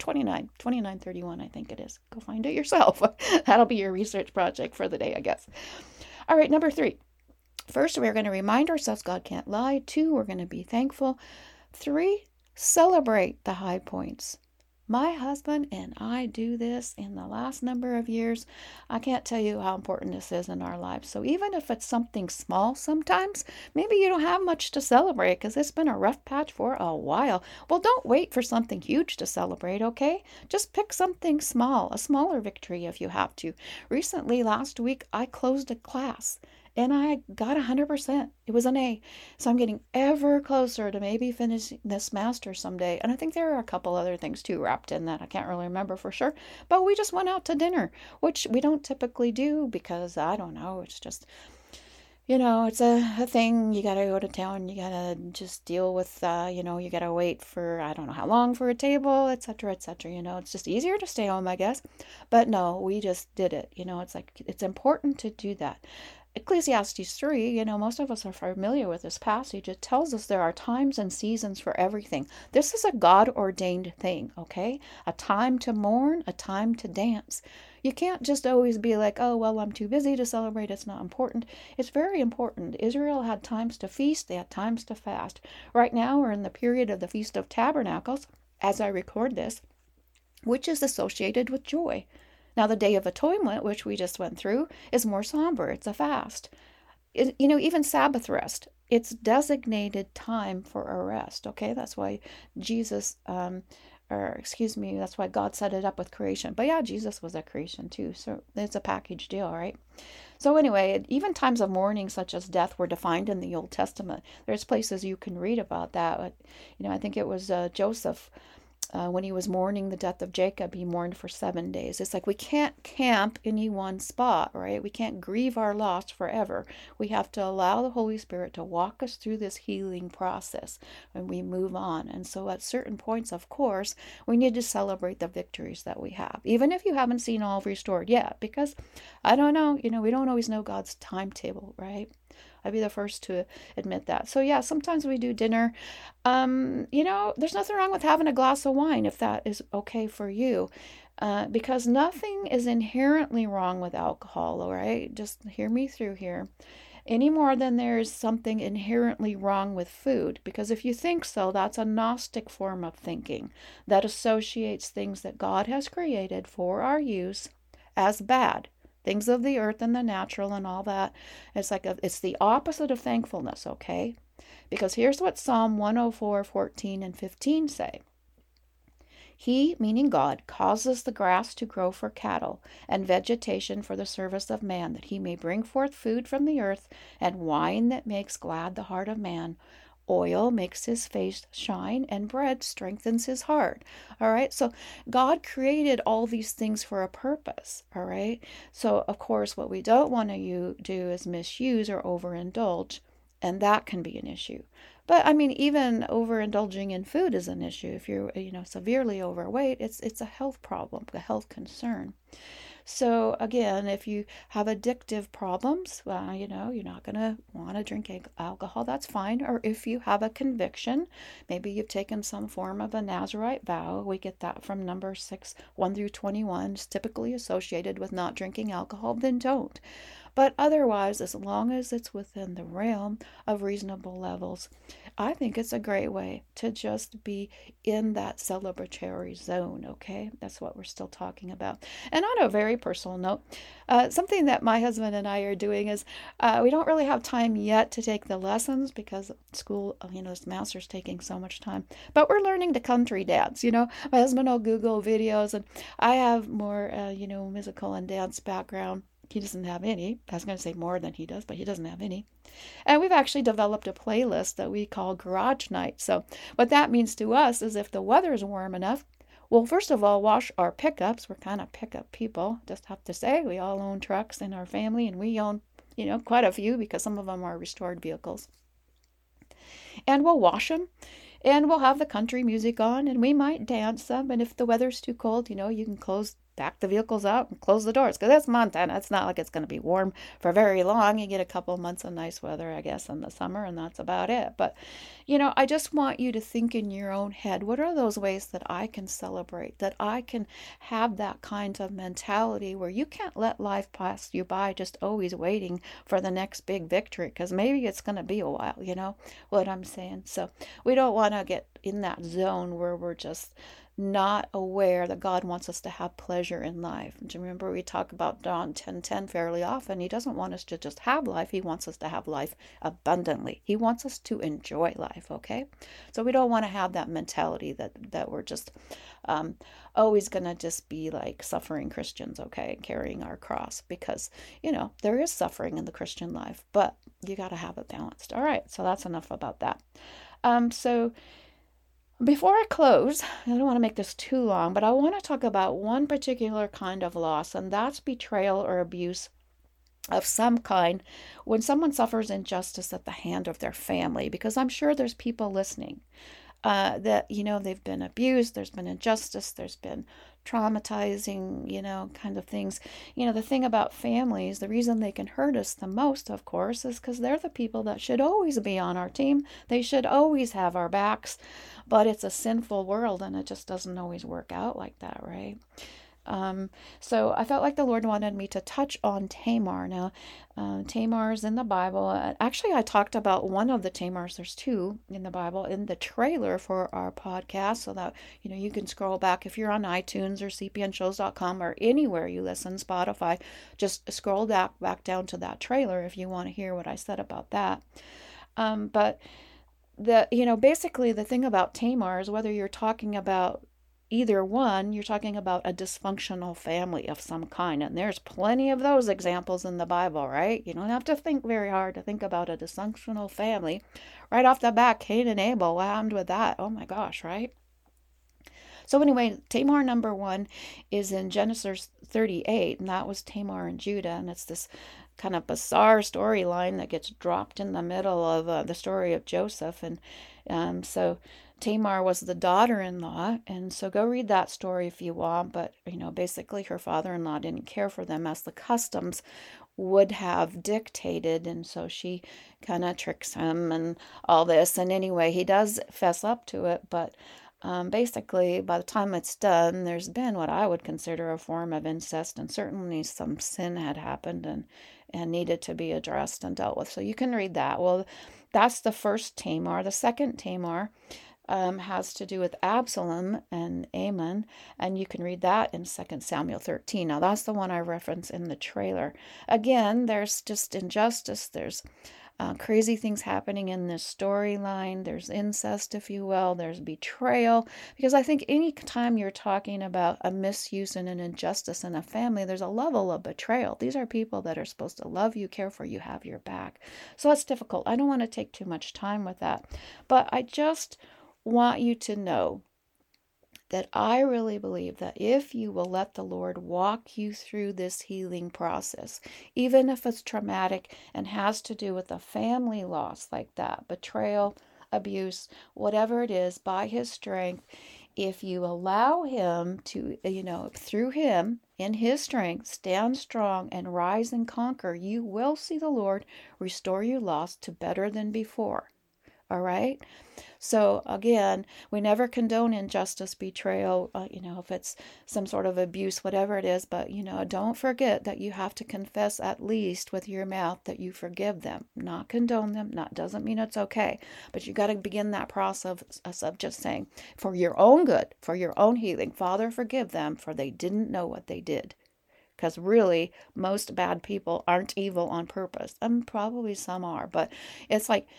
A: 29:31, I think it is. Go find it yourself. That'll be your research project for the day, I guess. All right, number 3. First, we're going to remind ourselves God can't lie. 2, we're going to be thankful. 3, celebrate the high points. My husband and I do this in the last number of years. I can't tell you how important this is in our lives. So even if it's something small sometimes, maybe you don't have much to celebrate because it's been a rough patch for a while. Well, don't wait for something huge to celebrate, okay? Just pick something small, a smaller victory if you have to. Recently, last week, I closed a class. and I got 100%. It was an A. So I'm getting ever closer to maybe finishing this master someday. And I think there are a couple other things too wrapped in that. I can't really remember for sure. But we just went out to dinner, which we don't typically do because I don't know. It's just, it's a thing. You got to go to town. You got to just deal with, you got to wait for, I don't know how long for a table, et cetera, et cetera. It's just easier to stay home, I guess. But no, we just did it. It's like, it's important to do that. Ecclesiastes 3, most of us are familiar with this passage. It tells us there are times and seasons for everything. This is a God ordained thing, okay? A time to mourn, a time to dance. You can't just always be like, oh, well, I'm too busy to celebrate. It's not important. It's very important. Israel had times to feast, they had times to fast. Right now, we're in the period of the Feast of Tabernacles, as I record this, which is associated with joy. Now, the Day of Atonement, which we just went through, is more somber. It's a fast. Even Sabbath rest, it's designated time for a rest, okay? That's why that's why God set it up with creation. But yeah, Jesus was a creation too, so it's a package deal, right? So anyway, even times of mourning such as death were defined in the Old Testament. There's places you can read about that. I think it was Joseph. When he was mourning the death of Jacob, he mourned for 7 days. It's like we can't camp in one spot, right? We can't grieve our loss forever. We have to allow the Holy Spirit to walk us through this healing process and we move on. And so at certain points, of course, we need to celebrate the victories that we have, even if you haven't seen all restored yet, because I don't know, we don't always know God's timetable, right? I'd be the first to admit that. So yeah, sometimes we do dinner. There's nothing wrong with having a glass of wine if that is okay for you. Because nothing is inherently wrong with alcohol, all right? Just hear me through here. Any more than there's something inherently wrong with food. Because if you think so, that's a Gnostic form of thinking that associates things that God has created for our use as bad. Things of the earth and the natural and all that. It's the opposite of thankfulness, okay? Because here's what Psalm 104:14 and 15 say. He, meaning God, causes the grass to grow for cattle and vegetation for the service of man, that he may bring forth food from the earth and wine that makes glad the heart of man. Oil makes his face shine, and bread strengthens his heart. All right. So God created all these things for a purpose. All right. So, of course, what we don't want to do is misuse or overindulge. And that can be an issue. But I mean, even overindulging in food is an issue. If you're, severely overweight, it's a health problem, a health concern. So again, if you have addictive problems, well, you're not going to want to drink alcohol. That's fine. Or if you have a conviction, maybe you've taken some form of a Nazirite vow. We get that from Numbers 6, 1 through 21. It's typically associated with not drinking alcohol, then don't. But otherwise, as long as it's within the realm of reasonable levels, I think it's a great way to just be in that celebratory zone, okay? That's what we're still talking about. And on a very personal note, something that my husband and I are doing is we don't really have time yet to take the lessons because school, this master's taking so much time. But we're learning to country dance, My husband will Google videos, and I have more, musical and dance background. He doesn't have any. I was going to say more than he does, but he doesn't have any. And we've actually developed a playlist that we call Garage Night. So what that means to us is if the weather is warm enough, we'll first of all wash our pickups. We're kind of pickup people, just have to say. We all own trucks in our family, and we own, quite a few because some of them are restored vehicles. And we'll wash them. And we'll have the country music on, and we might dance some. And if the weather's too cold, you can back the vehicles out and close the doors. Because that's Montana. It's not like it's going to be warm for very long. You get a couple months of nice weather, I guess, in the summer, and that's about it. But, I just want you to think in your own head, what are those ways that I can celebrate, that I can have that kind of mentality where you can't let life pass you by just always waiting for the next big victory, because maybe it's going to be a while, what I'm saying. So we don't want to get in that zone where we're just not aware that God wants us to have pleasure in life. And remember, we talk about John 10:10 fairly often. He doesn't want us to just have life. He wants us to have life abundantly. He wants us to enjoy life, okay? So we don't want to have that mentality that we're just always going to just be like suffering Christians, okay, carrying our cross, because, there is suffering in the Christian life, but you got to have it balanced. All right, so that's enough about that. So before I close, I don't want to make this too long, but I want to talk about one particular kind of loss, and that's betrayal or abuse of some kind when someone suffers injustice at the hand of their family, because I'm sure there's people listening that, they've been abused, there's been injustice, there's been traumatizing, kind of things. The thing about families, the reason they can hurt us the most, of course, is because they're the people that should always be on our team. They should always have our backs, but it's a sinful world and it just doesn't always work out like that, right? So I felt like the Lord wanted me to touch on Tamar. Now, Tamar is in the Bible. Actually, I talked about one of the Tamars. There's two in the Bible in the trailer for our podcast, so that you can scroll back if you're on iTunes or cpnshows.com or anywhere you listen, Spotify. Just scroll back down to that trailer if you want to hear what I said about that. But basically the thing about Tamar is whether you're talking about either one, you're talking about a dysfunctional family of some kind. And there's plenty of those examples in the Bible, right? You don't have to think very hard to think about a dysfunctional family. Right off the bat, Cain and Abel, what happened with that? Oh my gosh, right? So anyway, Tamar number 1 is in Genesis 38, and that was Tamar and Judah. And it's this kind of bizarre storyline that gets dropped in the middle of the story of Joseph. And so Tamar was the daughter-in-law, and so go read that story if you want, but basically her father-in-law didn't care for them as the customs would have dictated, and so she kind of tricks him and all this. And anyway, he does fess up to it, but basically by the time it's done, there's been what I would consider a form of incest, and certainly some sin had happened and needed to be addressed and dealt with. So you can read that. Well, that's the first Tamar. The second Tamar has to do with Absalom and Ammon, and you can read that in 2 Samuel 13. Now, that's the one I reference in the trailer. Again, there's just injustice. There's crazy things happening in this storyline. There's incest, if you will. There's betrayal. Because I think any time you're talking about a misuse and an injustice in a family, there's a level of betrayal. These are people that are supposed to love you, care for you, have your back. So it's difficult. I don't want to take too much time with that. But I just want you to know that I really believe that if you will let the Lord walk you through this healing process, even if it's traumatic and has to do with a family loss like that, betrayal, abuse, whatever it is, by His strength, if you allow Him to, through Him, in His strength, stand strong and rise and conquer, you will see the Lord restore your loss to better than before. All right? So again, we never condone injustice, betrayal, if it's some sort of abuse, whatever it is. But, don't forget that you have to confess at least with your mouth that you forgive them, not condone them. Not doesn't mean it's okay. But you got to begin that process of just saying, for your own good, for your own healing, Father, forgive them, for they didn't know what they did. Because really, most bad people aren't evil on purpose. And probably some are. But it's like,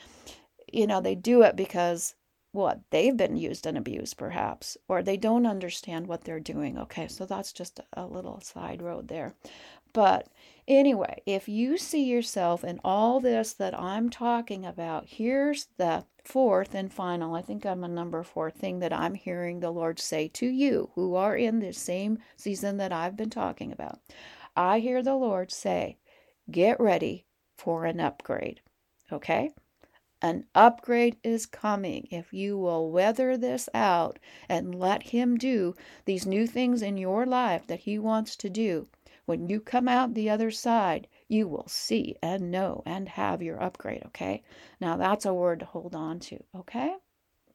A: they do it because, they've been used and abused perhaps, or they don't understand what they're doing. Okay, so that's just a little side road there. But anyway, if you see yourself in all this that I'm talking about, here's the fourth and final, I think I'm a number 4 thing that I'm hearing the Lord say to you who are in this same season that I've been talking about. I hear the Lord say, get ready for an upgrade. Okay? An upgrade is coming if you will weather this out and let Him do these new things in your life that He wants to do. When you come out the other side, you will see and know and have your upgrade, okay? Now that's a word to hold on to, okay?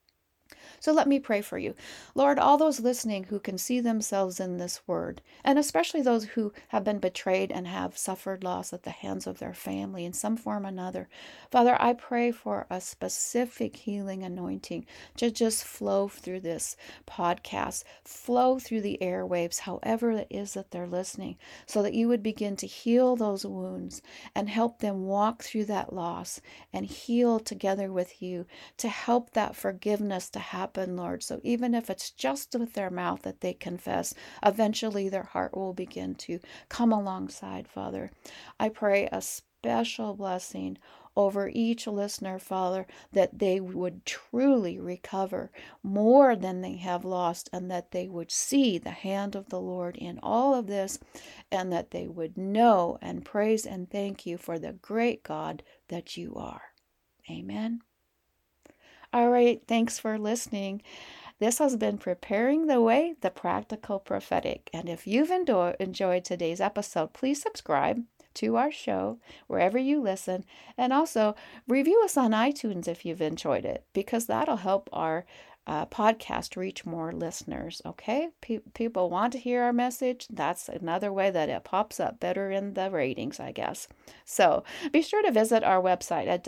A: So let me pray for you. Lord, all those listening who can see themselves in this word, and especially those who have been betrayed and have suffered loss at the hands of their family in some form or another. Father, I pray for a specific healing anointing to just flow through this podcast, flow through the airwaves, however it is that they're listening, so that you would begin to heal those wounds and help them walk through that loss and heal together with you to help that forgiveness to happen, Lord. So even if it's just with their mouth that they confess, eventually their heart will begin to come alongside, Father. I pray a special blessing over each listener, Father, that they would truly recover more than they have lost, and that they would see the hand of the Lord in all of this, and that they would know and praise and thank you for the great God that you are. Amen. All right, thanks for listening. This has been Preparing the Way, the Practical Prophetic. And if you've enjoyed today's episode, please subscribe to our show wherever you listen. And also review us on iTunes if you've enjoyed it, because that'll help our podcast reach more listeners. Okay, people want to hear our message. That's another way that it pops up better in the ratings, I guess. So be sure to visit our website at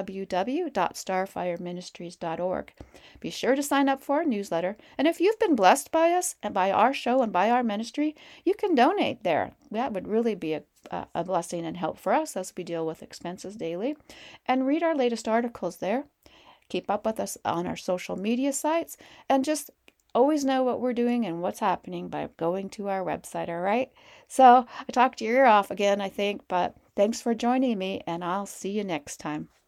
A: www.starfireministries.org. Be sure to sign up for our newsletter, and if you've been blessed by us and by our show and by our ministry, you can donate there. That would really be a blessing and help for us as we deal with expenses daily. And read our latest articles there. Keep up with us on our social media sites, and just always know what we're doing and what's happening by going to our website, all right? So I talked your ear off again, I think, but thanks for joining me, and I'll see you next time.